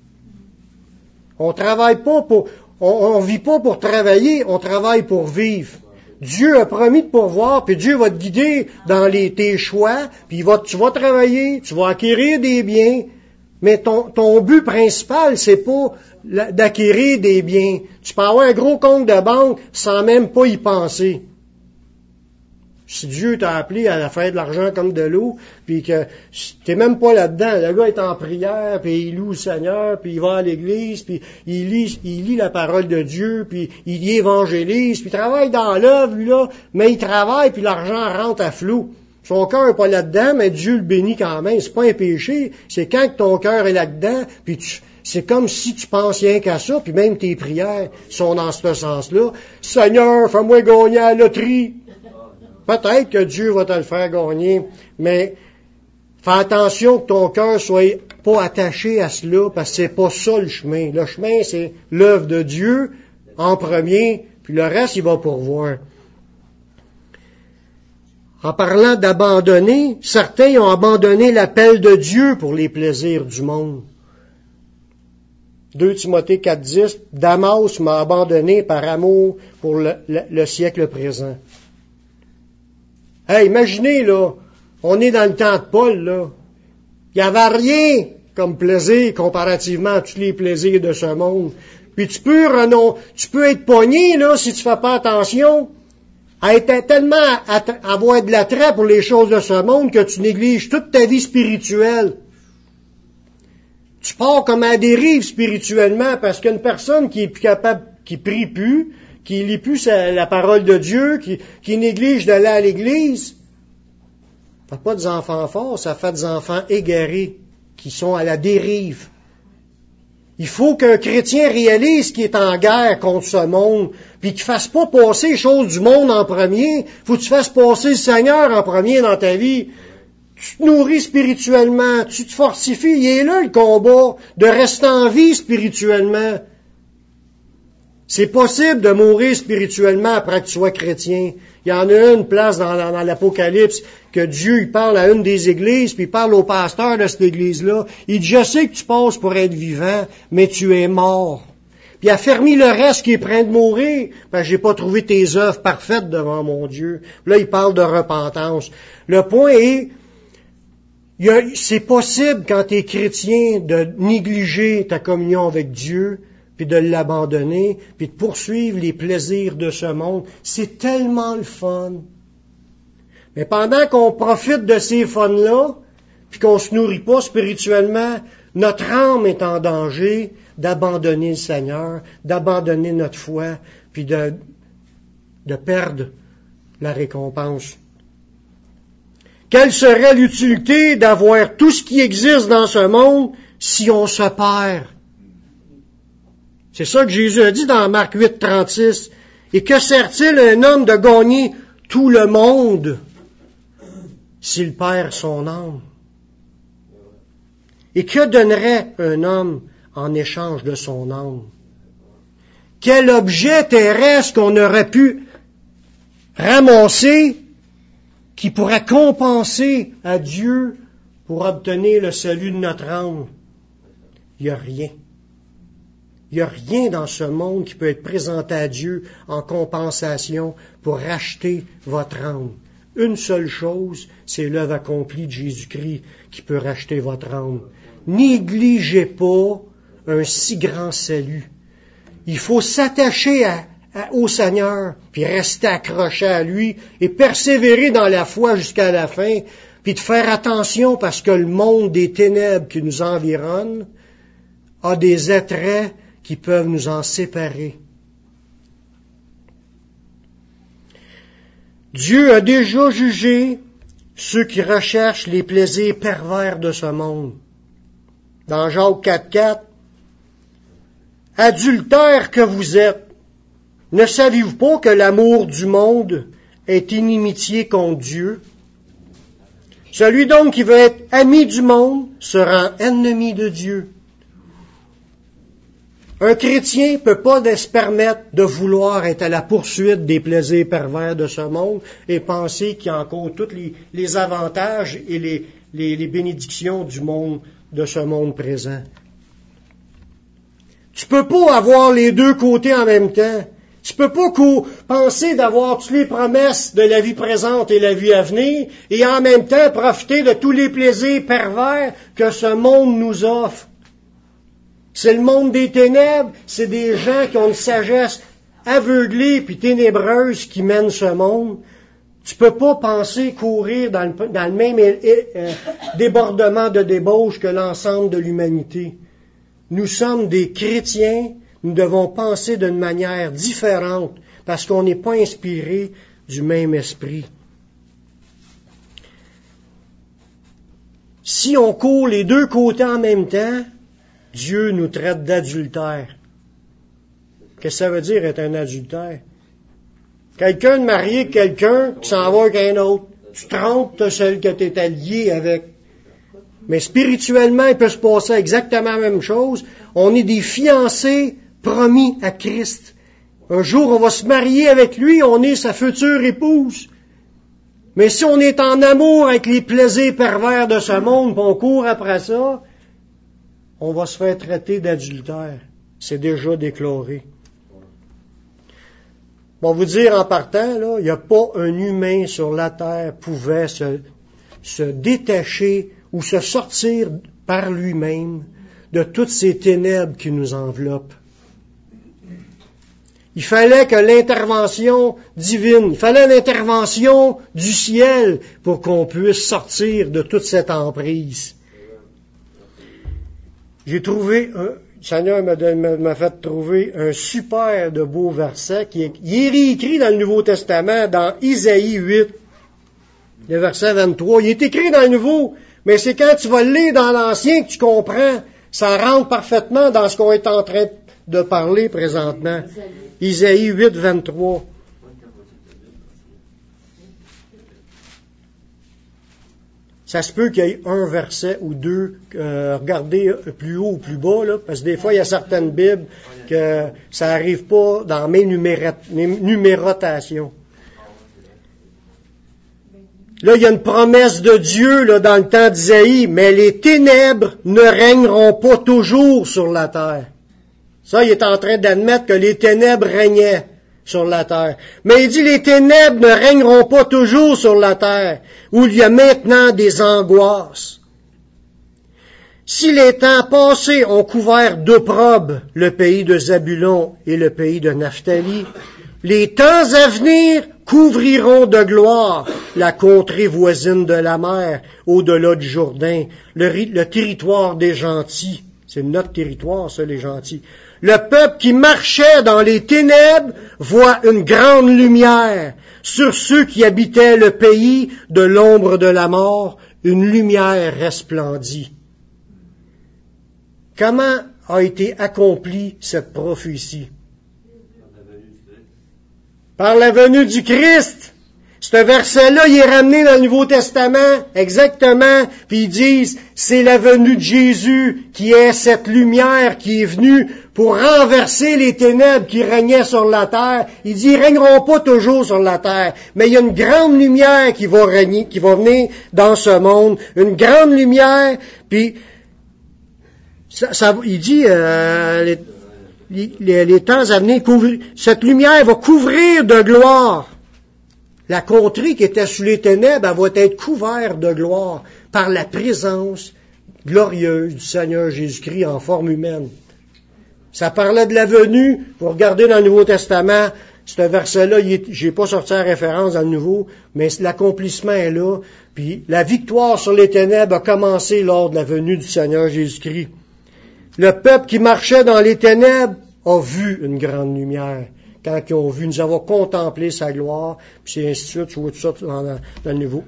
S1: On travaille pas pour, on, on vit pas pour travailler, on travaille pour vivre. Dieu a promis de pourvoir, puis Dieu va te guider dans les, tes choix, puis il va, tu vas travailler, tu vas acquérir des biens, mais ton, ton but principal, c'est pas la, d'acquérir des biens. Tu peux avoir un gros compte de banque sans même pas y penser. Si Dieu t'a appelé à faire de l'argent comme de l'eau, puis que t'es même pas là-dedans, le gars est en prière, puis il loue le Seigneur, puis il va à l'église, puis il lit, il lit la parole de Dieu, puis il y évangélise, puis il travaille dans l'œuvre, lui, là, mais il travaille, puis l'argent rentre à flot. Son cœur n'est pas là-dedans, mais Dieu le bénit quand même. C'est pas un péché, c'est quand ton cœur est là-dedans, puis tu, c'est comme si tu penses rien qu'à ça, puis même tes prières sont dans ce sens-là. Seigneur, fais-moi gagner à la loterie. Peut-être que Dieu va te le faire gagner, mais fais attention que ton cœur soit pas attaché à cela, parce que c'est pas ça le chemin. Le chemin, c'est l'œuvre de Dieu en premier, puis le reste, il va pourvoir. En parlant d'abandonner, certains ont abandonné l'appel de Dieu pour les plaisirs du monde. deux Timothée quatre dix, Damas m'a abandonné par amour pour le, le, le siècle présent. Hey, imaginez, là, on est dans le temps de Paul, là. Il n'y avait rien comme plaisir comparativement à tous les plaisirs de ce monde. Puis tu peux renon, tu peux être pogné, là, si tu fais pas attention, à être tellement, à, à avoir de l'attrait pour les choses de ce monde que tu négliges toute ta vie spirituelle. Tu pars comme à dérive spirituellement parce qu'une personne qui est plus capable, qui prie plus, qui lit plus la parole de Dieu, qui, qui néglige d'aller à l'église, ça fait pas des enfants forts, ça fait des enfants égarés, qui sont à la dérive. Il faut qu'un chrétien réalise qu'il est en guerre contre ce monde, puis qu'il ne fasse pas passer les choses du monde en premier, il faut que tu fasses passer le Seigneur en premier dans ta vie. Tu te nourris spirituellement, tu te fortifies, il est là le combat de rester en vie spirituellement. C'est possible de mourir spirituellement après que tu sois chrétien. Il y en a une place dans, dans, dans l'Apocalypse que Dieu il parle à une des églises, puis il parle au pasteur de cette église-là. Il dit, je sais que tu passes pour être vivant, mais tu es mort. Puis il a fermé le reste qui est prêt de mourir, parce que j'ai pas trouvé tes œuvres parfaites devant mon Dieu. Là, il parle de repentance. Le point est, il y a, c'est possible quand tu es chrétien de négliger ta communion avec Dieu, puis de l'abandonner, puis de poursuivre les plaisirs de ce monde. C'est tellement le fun. Mais pendant qu'on profite de ces fun-là, puis qu'on se nourrit pas spirituellement, notre âme est en danger d'abandonner le Seigneur, d'abandonner notre foi, puis de, de perdre la récompense. Quelle serait l'utilité d'avoir tout ce qui existe dans ce monde si on se perd? C'est ça que Jésus a dit dans Marc huit, trente-six. Et que sert-il à un homme de gagner tout le monde s'il perd son âme? Et que donnerait un homme en échange de son âme? Quel objet terrestre qu'on aurait pu ramasser qui pourrait compenser à Dieu pour obtenir le salut de notre âme? Il n'y a rien. Il n'y a rien dans ce monde qui peut être présenté à Dieu en compensation pour racheter votre âme. Une seule chose, c'est l'œuvre accomplie de Jésus-Christ qui peut racheter votre âme. Négligez pas un si grand salut. Il faut s'attacher à, à, au Seigneur, puis rester accroché à lui et persévérer dans la foi jusqu'à la fin, puis de faire attention parce que le monde des ténèbres qui nous environne a des attraits qui peuvent nous en séparer. Dieu a déjà jugé ceux qui recherchent les plaisirs pervers de ce monde. Dans Jacques quatre, quatre, « Adultères que vous êtes, ne savez-vous pas que l'amour du monde est inimitié contre Dieu? Celui donc qui veut être ami du monde se rend ennemi de Dieu. » Un chrétien ne peut pas se permettre de vouloir être à la poursuite des plaisirs pervers de ce monde et penser qu'il y a encore tous les, les avantages et les, les, les bénédictions du monde, de ce monde présent. Tu peux pas avoir les deux côtés en même temps. Tu peux pas penser d'avoir toutes les promesses de la vie présente et la vie à venir et en même temps profiter de tous les plaisirs pervers que ce monde nous offre. C'est le monde des ténèbres, c'est des gens qui ont une sagesse aveuglée puis ténébreuse qui mène ce monde. Tu peux pas penser courir dans le, dans le même euh, débordement de débauche que l'ensemble de l'humanité. Nous sommes des chrétiens, nous devons penser d'une manière différente parce qu'on n'est pas inspiré du même esprit. Si on court les deux côtés en même temps, Dieu nous traite d'adultère. Qu'est-ce que ça veut dire être un adultère? Quelqu'un de marié avec quelqu'un qui s'en va avec un autre. Tu trompes celle que tu es allié avec. Mais spirituellement, il peut se passer exactement la même chose. On est des fiancés promis à Christ. Un jour, on va se marier avec lui, on est sa future épouse. Mais si on est en amour avec les plaisirs pervers de ce monde, puis on court après ça, on va se faire traiter d'adultère. C'est déjà déclaré. Bon, vous dire en partant, là, il n'y a pas un humain sur la terre pouvait se, se détacher ou se sortir par lui-même de toutes ces ténèbres qui nous enveloppent. Il fallait que l'intervention divine, il fallait l'intervention du ciel pour qu'on puisse sortir de toute cette emprise. J'ai trouvé, un, le Seigneur m'a, m'a fait trouver un super de beau verset qui est, il est réécrit dans le Nouveau Testament, dans Isaïe huit, le verset vingt-trois. Il est écrit dans le Nouveau, mais c'est quand tu vas le lire dans l'Ancien que tu comprends. Ça rentre parfaitement dans ce qu'on est en train de parler présentement. Isaïe huit, vingt-trois. Ça se peut qu'il y ait un verset ou deux, euh, regardez plus haut ou plus bas, là, parce que des fois, il y a certaines Bibles que ça n'arrive pas dans mes numéra- numérotations. Là, il y a une promesse de Dieu là, dans le temps d'Isaïe, mais les ténèbres ne régneront pas toujours sur la terre. Ça, il est en train d'admettre que les ténèbres régnaient sur la terre. Mais il dit, les ténèbres ne régneront pas toujours sur la terre, où il y a maintenant des angoisses. Si les temps passés ont couvert d'opprobre le pays de Zabulon et le pays de Naphtali, les temps à venir couvriront de gloire la contrée voisine de la mer, au-delà du Jourdain, le, le territoire des gentils. C'est notre territoire, ça, les gentils. Le peuple qui marchait dans les ténèbres voit une grande lumière. Sur ceux qui habitaient le pays de l'ombre de la mort, une lumière resplendit. Comment a été accomplie cette prophétie? Par la venue du Christ. Ce verset-là, il est ramené dans le Nouveau Testament, exactement, puis ils disent, c'est la venue de Jésus qui est cette lumière qui est venue pour renverser les ténèbres qui régnaient sur la terre. Il dit, ils régneront pas toujours sur la terre, mais il y a une grande lumière qui va régner, qui va venir dans ce monde, une grande lumière, puis ça, ça il dit, euh, les, les, les temps à venir, couvrir, cette lumière va couvrir de gloire. La contrée qui était sous les ténèbres, elle va être couverte de gloire par la présence glorieuse du Seigneur Jésus-Christ en forme humaine. Ça parlait de la venue. Vous regardez dans le Nouveau Testament, ce verset-là, je n'ai pas sorti la référence dans le Nouveau, mais l'accomplissement est là. Puis la victoire sur les ténèbres a commencé lors de la venue du Seigneur Jésus-Christ. Le peuple qui marchait dans les ténèbres a vu une grande lumière. Quand ils ont vu, nous avons contemplé sa gloire, puis c'est ainsi de suite, tu vois tout ça dans, dans, dans le Nouveau.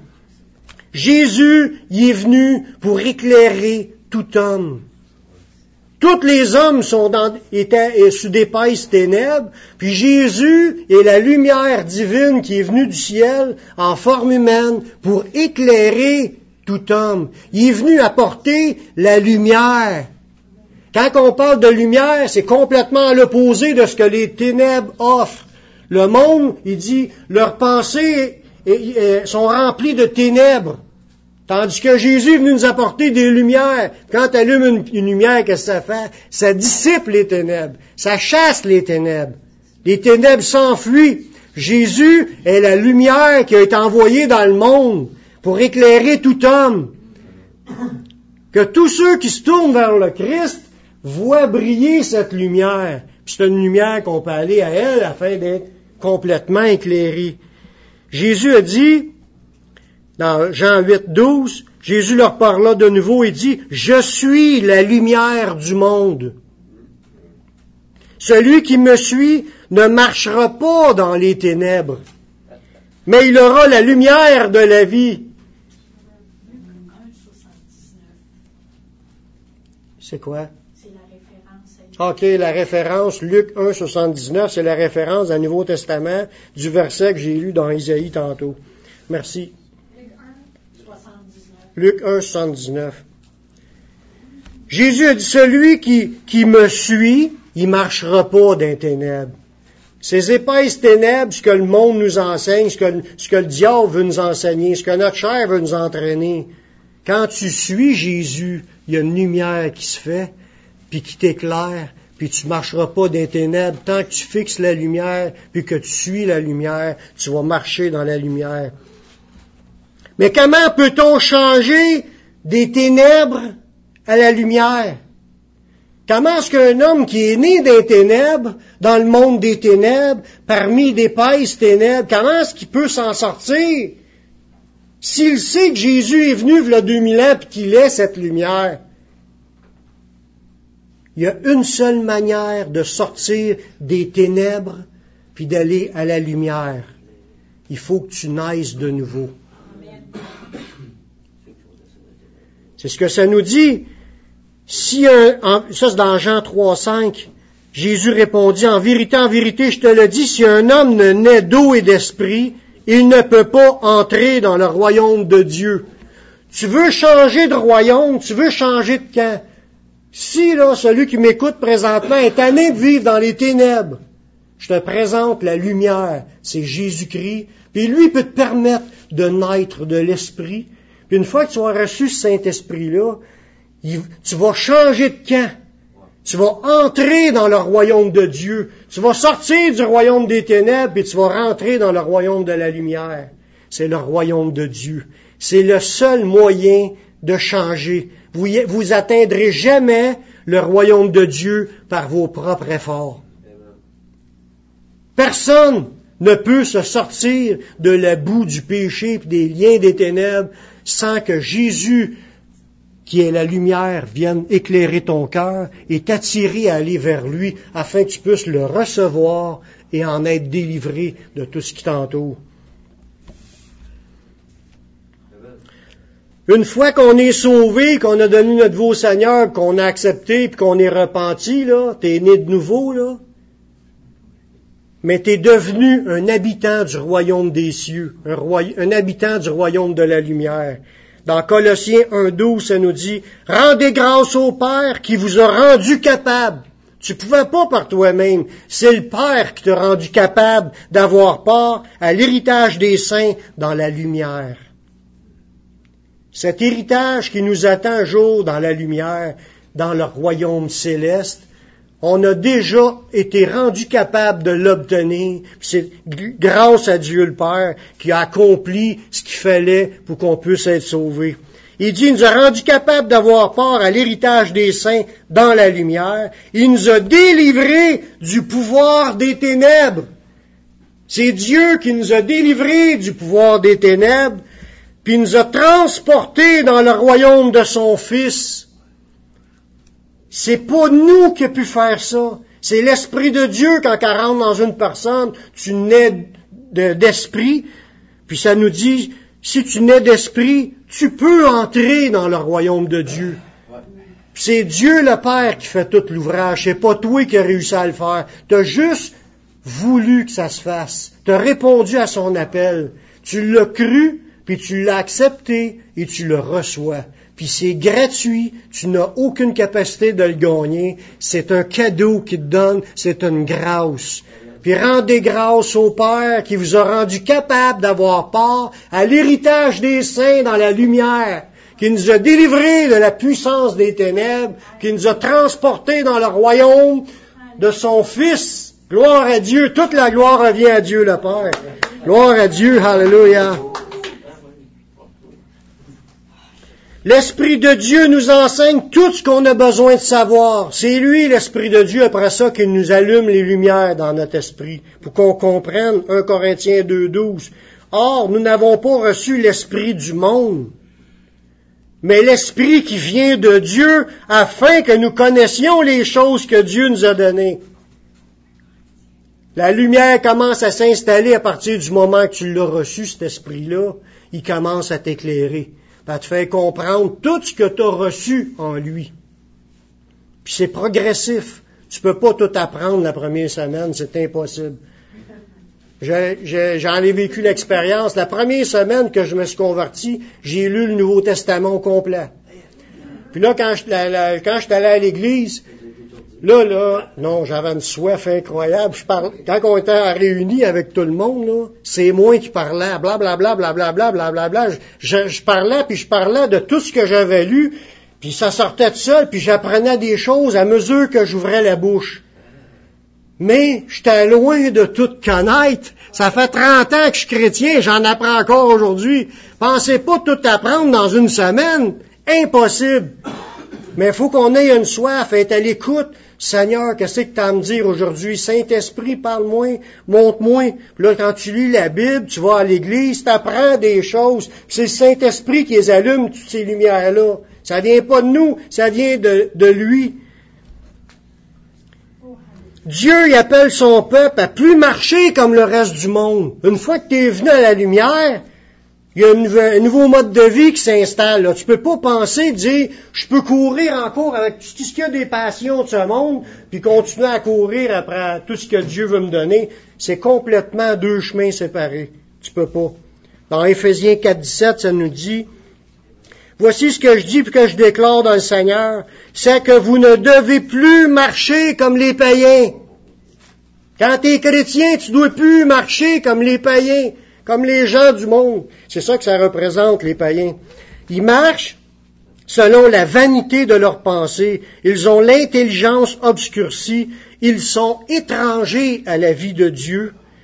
S1: Jésus, il est venu pour éclairer tout homme. Tous les hommes sont dans, étaient sous d'épaisses ténèbres, puis Jésus est la lumière divine qui est venue du ciel en forme humaine pour éclairer tout homme. Il est venu apporter la lumière. Quand on parle de lumière, c'est complètement à l'opposé de ce que les ténèbres offrent. Le monde, il dit, leurs pensées sont remplies de ténèbres. Tandis que Jésus est venu nous apporter des lumières. Quand tu allumes une, une lumière, qu'est-ce que ça fait? Ça dissipe les ténèbres. Ça chasse les ténèbres. Les ténèbres s'enfuient. Jésus est la lumière qui a été envoyée dans le monde pour éclairer tout homme. Que tous ceux qui se tournent vers le Christ voient briller cette lumière. Puis c'est une lumière qu'on peut aller à elle afin d'être complètement éclairé. Jésus a dit, dans Jean huit, douze, Jésus leur parla de nouveau et dit, « Je suis la lumière du monde. Celui qui me suit ne marchera pas dans les ténèbres, mais il aura la lumière de la vie. » C'est quoi? OK, la référence, Luc un, soixante-dix-neuf, c'est la référence dans le Nouveau Testament du verset que j'ai lu dans Isaïe tantôt. Merci. Luc un, soixante-dix-neuf. Jésus a dit, celui qui, qui me suit, il marchera pas dans les ténèbres. Ces épaisses ténèbres, ce que le monde nous enseigne, ce que, ce que le diable veut nous enseigner, ce que notre chair veut nous entraîner. Quand tu suis Jésus, il y a une lumière qui se fait, puis qui t'éclaire, puis tu marcheras pas dans les ténèbres. Tant que tu fixes la lumière, puis que tu suis la lumière, tu vas marcher dans la lumière. Mais comment peut-on changer des ténèbres à la lumière? Comment est-ce qu'un homme qui est né des ténèbres, dans le monde des ténèbres, parmi d'épaisses ténèbres, comment est-ce qu'il peut s'en sortir? S'il sait que Jésus est venu il y a deux mille ans, puis qu'il est cette lumière. Il y a une seule manière de sortir des ténèbres puis d'aller à la lumière. Il faut que tu naisses de nouveau. C'est ce que ça nous dit. Si un, en, ça c'est dans Jean trois, cinq, Jésus répondit, en vérité, en vérité, je te le dis, si un homme ne naît d'eau et d'esprit, il ne peut pas entrer dans le royaume de Dieu. Tu veux changer de royaume, tu veux changer de camp. Si, là, celui qui m'écoute présentement est tanné de vivre dans les ténèbres, je te présente la lumière, c'est Jésus-Christ, puis lui peut te permettre de naître de l'Esprit. Puis une fois que tu auras reçu ce Saint-Esprit-là, il, tu vas changer de camp. Tu vas entrer dans le royaume de Dieu. Tu vas sortir du royaume des ténèbres, et tu vas rentrer dans le royaume de la lumière. C'est le royaume de Dieu. C'est le seul moyen de changer. Vous, vous atteindrez jamais le royaume de Dieu par vos propres efforts. Personne ne peut se sortir de la boue du péché et des liens des ténèbres sans que Jésus, qui est la lumière, vienne éclairer ton cœur et t'attirer à aller vers lui afin que tu puisses le recevoir et en être délivré de tout ce qui t'entoure. Une fois qu'on est sauvé, qu'on a donné notre vie au Seigneur, qu'on a accepté, puis qu'on est repenti, là, t'es né de nouveau, là, mais t'es devenu un habitant du royaume des cieux, un, roy... un habitant du royaume de la lumière. Dans Colossiens un douze, ça nous dit « Rendez grâce au Père qui vous a rendu capable. » Tu pouvais pas par toi-même. C'est le Père qui t'a rendu capable d'avoir part à l'héritage des saints dans la lumière. Cet héritage qui nous attend un jour dans la lumière, dans le royaume céleste, on a déjà été rendu capable de l'obtenir. C'est grâce à Dieu le Père qui a accompli ce qu'il fallait pour qu'on puisse être sauvé. Il dit, il nous a rendu capable d'avoir part à l'héritage des saints dans la lumière. Il nous a délivrés du pouvoir des ténèbres. C'est Dieu qui nous a délivrés du pouvoir des ténèbres, puis il nous a transportés dans le royaume de son Fils. C'est pas nous qui a pu faire ça. C'est l'Esprit de Dieu quand elle rentre dans une personne, tu nais de, d'esprit, puis ça nous dit, si tu nais d'esprit, tu peux entrer dans le royaume de Dieu. Puis c'est Dieu le Père qui fait tout l'ouvrage, c'est pas toi qui as réussi à le faire. Tu as juste voulu que ça se fasse. Tu as répondu à son appel. Tu l'as cru, puis tu l'as accepté et tu le reçois. Puis c'est gratuit, tu n'as aucune capacité de le gagner. C'est un cadeau qu'il te donne, c'est une grâce. Puis rendez grâce au Père qui vous a rendu capable d'avoir part à l'héritage des saints dans la lumière, qui nous a délivrés de la puissance des ténèbres, qui nous a transportés dans le royaume de son Fils. Gloire à Dieu, toute la gloire revient à Dieu le Père. Gloire à Dieu, hallelujah. L'Esprit de Dieu nous enseigne tout ce qu'on a besoin de savoir. C'est lui, l'Esprit de Dieu, après ça, qui nous allume les lumières dans notre esprit, pour qu'on comprenne un Corinthiens deux douze. Or, nous n'avons pas reçu l'Esprit du monde, mais l'Esprit qui vient de Dieu, afin que nous connaissions les choses que Dieu nous a données. La lumière commence à s'installer à partir du moment que tu l'as reçu, cet Esprit-là. Il commence à t'éclairer. Ça te fait comprendre tout ce que tu as reçu en lui. Puis c'est progressif. Tu peux pas tout apprendre la première semaine, c'est impossible. J'ai, j'ai, j'en ai vécu l'expérience. La première semaine que je me suis converti, j'ai lu le Nouveau Testament au complet. Puis là, quand je, la, la, quand je suis allé à l'église, là, là, non, j'avais une soif incroyable. Je parle, quand on était réunis avec tout le monde, là, c'est moi qui parlais, blablabla, blablabla, blablabla. Je, je parlais, puis je parlais de tout ce que j'avais lu, puis ça sortait de seul, puis j'apprenais des choses à mesure que j'ouvrais la bouche. Mais j'étais loin de tout connaître. Ça fait trente ans que je suis chrétien, j'en apprends encore aujourd'hui. Pensez pas tout apprendre dans une semaine. Impossible. Mais il faut qu'on ait une soif, être à l'écoute. Seigneur, qu'est-ce que tu as à me dire aujourd'hui? Saint-Esprit, parle-moi, montre-moi. Puis là, quand tu lis la Bible, tu vas à l'église, tu apprends des choses. Puis c'est le Saint-Esprit qui les allume, toutes ces lumières-là. Ça vient pas de nous, ça vient de, de lui. Dieu, il appelle son peuple à plus marcher comme le reste du monde. Une fois que tu es venu à la lumière, il y a un nouveau, un nouveau mode de vie qui s'installe. Là. Tu peux pas penser, dire, je peux courir encore avec tout ce qu'il y a des passions de ce monde, puis continuer à courir après tout ce que Dieu veut me donner. C'est complètement deux chemins séparés. Tu peux pas. Dans Éphésiens quatre dix-sept, ça nous dit, voici ce que je dis puis que je déclare dans le Seigneur, c'est que vous ne devez plus marcher comme les païens. Quand tu es chrétien, tu ne dois plus marcher comme les païens. Comme les gens du monde. C'est ça que ça représente, les païens. Ils marchent selon la vanité de leurs pensées. Ils ont l'intelligence obscurcie. Ils sont étrangers à la vie de Dieu.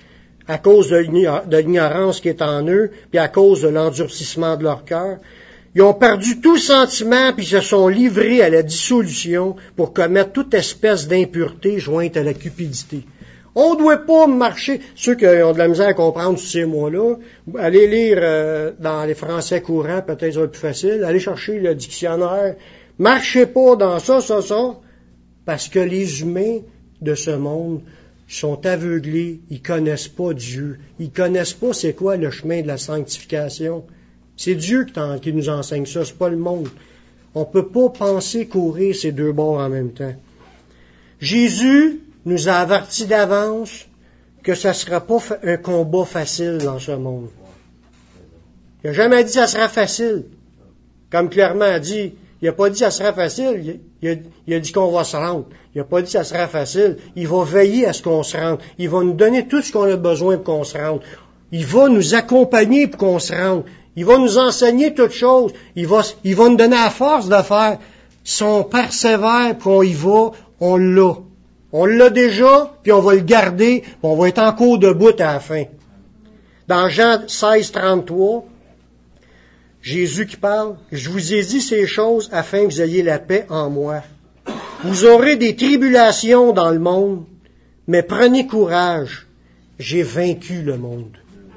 S1: à cause de l'ignorance qui est en eux, puis à cause de l'endurcissement de leur cœur. Ils ont perdu tout sentiment, puis se sont livrés à la dissolution pour commettre toute espèce d'impureté jointe à la cupidité. On ne doit pas marcher, ceux qui ont de la misère à comprendre tous ces mots-là, allez lire euh, dans les français courants, peut-être ça va être plus facile, allez chercher le dictionnaire, marchez pas dans ça, ça, ça, parce que les humains de ce monde sont aveuglés, ils connaissent pas Dieu, ils connaissent pas c'est quoi le chemin de la sanctification. C'est Dieu qui nous enseigne ça, c'est pas le monde. On peut pas penser courir ces deux bords en même temps. Jésus nous a avertis d'avance que ça ne sera pas un combat facile dans ce monde. Il n'a jamais dit que ça sera facile. Comme clairement a dit, il n'a pas dit que ça sera facile, il a, il a dit qu'on va se rendre. Il n'a pas dit que ça sera facile. Il va veiller à ce qu'on se rende. Il va nous donner tout ce qu'on a besoin pour qu'on se rende. Il va nous accompagner pour qu'on se rende. Il va nous enseigner toutes choses. Il va, il va nous donner la force de faire. Si on persévère, puis on y va, on l'a. On l'a déjà, puis on va le garder, puis on va être encore debout à la fin. Dans Jean seize, trente-trois, Jésus qui parle, « Je vous ai dit ces choses afin que vous ayez la paix en moi. Vous aurez des tribulations dans le monde, mais prenez courage, j'ai vaincu le monde. »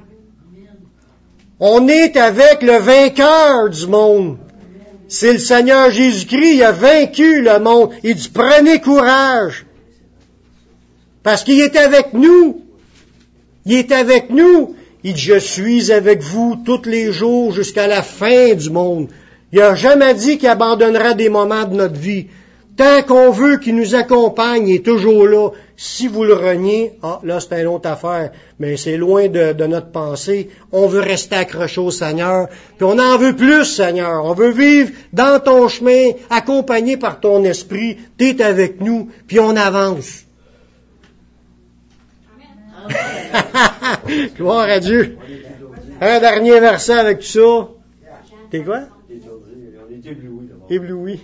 S1: On est avec le vainqueur du monde. C'est le Seigneur Jésus-Christ, il a vaincu le monde. Il dit, « Prenez courage. » Parce qu'il est avec nous. Il est avec nous. Il dit, je suis avec vous tous les jours jusqu'à la fin du monde. Il n'a jamais dit qu'il abandonnera des moments de notre vie. Tant qu'on veut qu'il nous accompagne, il est toujours là. Si vous le reniez, ah, là, c'est une autre affaire. Mais c'est loin de, de notre pensée. On veut rester accroché au Seigneur. Puis on en veut plus, Seigneur. On veut vivre dans ton chemin, accompagné par ton esprit. T'es avec nous, puis on avance. Gloire à Dieu. Un dernier verset avec tout ça. T'es quoi?
S2: On est ébloui.
S1: Ébloui.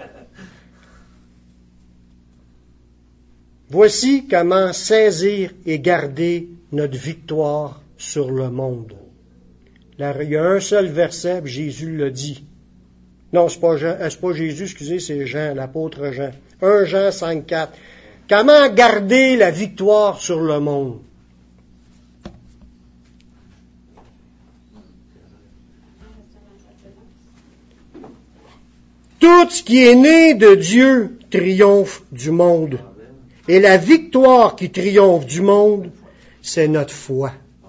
S1: Voici comment saisir et garder notre victoire sur le monde. Là, il y a un seul verset, puis Jésus l'a dit. Non, c'est pas Jean, c'est pas Jésus, excusez, c'est Jean, l'apôtre Jean. un Jean cinq, quatre. Comment garder la victoire sur le monde? Tout ce qui est né de Dieu triomphe du monde. Et la victoire qui triomphe du monde, c'est notre foi.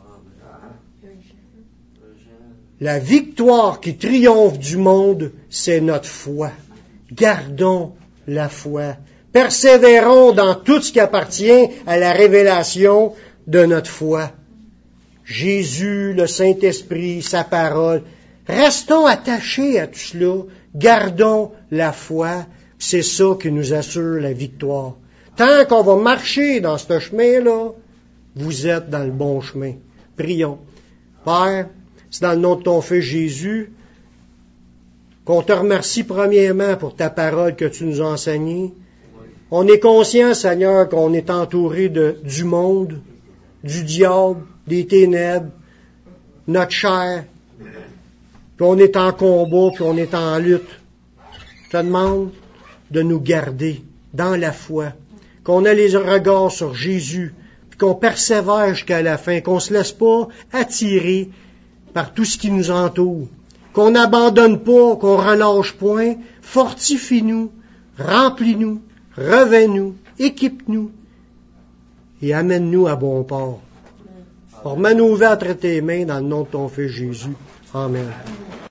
S1: La victoire qui triomphe du monde, c'est notre foi. Gardons la foi. Persévérons dans tout ce qui appartient à la révélation de notre foi. Jésus, le Saint-Esprit, sa parole. Restons attachés à tout cela. Gardons la foi. C'est ça qui nous assure la victoire. Tant qu'on va marcher dans ce chemin-là, vous êtes dans le bon chemin. Prions. Père, c'est dans le nom de ton Fils Jésus qu'on te remercie premièrement pour ta parole que tu nous as enseignée. On est conscient, Seigneur, qu'on est entouré de, du monde, du diable, des ténèbres, notre chair, puis on est en combat, puis on est en lutte. Je te demande de nous garder dans la foi, qu'on ait les regards sur Jésus, puis qu'on persévère jusqu'à la fin, qu'on ne se laisse pas attirer par tout ce qui nous entoure, qu'on n'abandonne pas, qu'on relâche point, fortifie-nous, remplis-nous, revêt-nous, équipe-nous et amène-nous à bon port. Remets-nous ouverts entre tes mains dans le nom de ton Fils Jésus. Amen.